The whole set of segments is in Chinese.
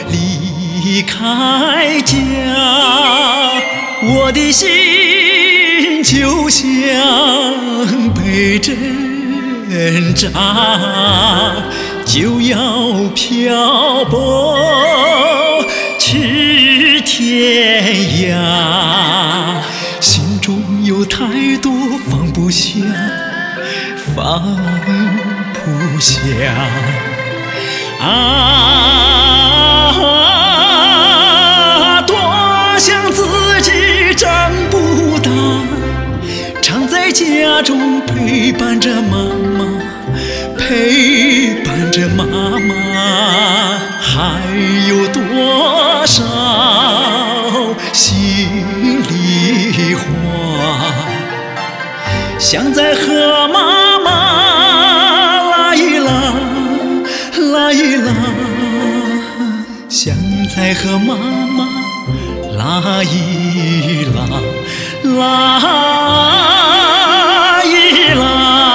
离开家，我的心就像被针扎，就要漂泊去天涯，心中有太多放不下，放不下啊！多想自己长不大，常在家中陪伴着妈妈，陪伴着妈妈，还有多少心里话，想再和妈妈拉一拉，拉一拉，想再和妈妈拉一拉，拉一拉。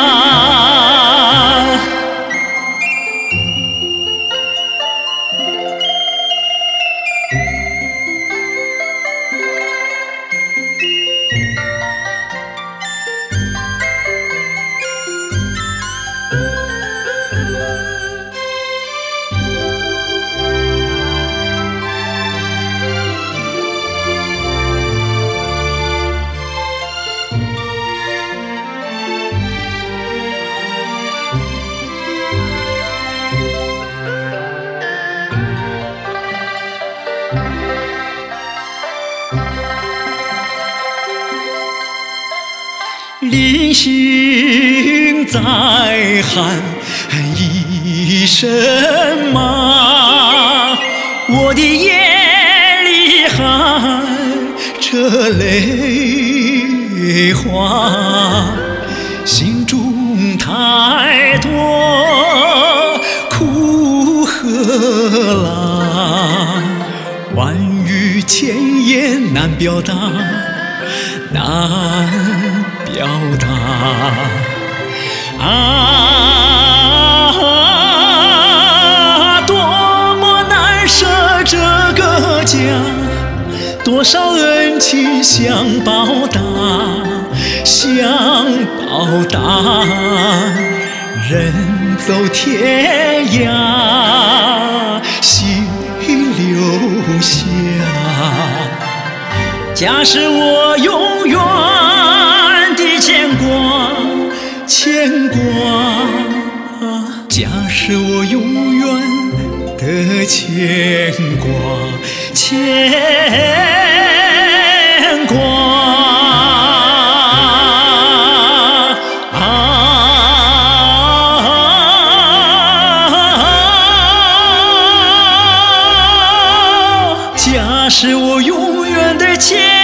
临行再喊一声妈，我的眼里含着泪花，心中太多苦和辣，万语千言难表达，难表达啊！多么难舍这个家，多少恩情想报答，想报答，人走天涯，心留下。家是我永远的牵挂，牵挂，家是我永远的牵挂，牵挂啊！家是我永远的牵挂。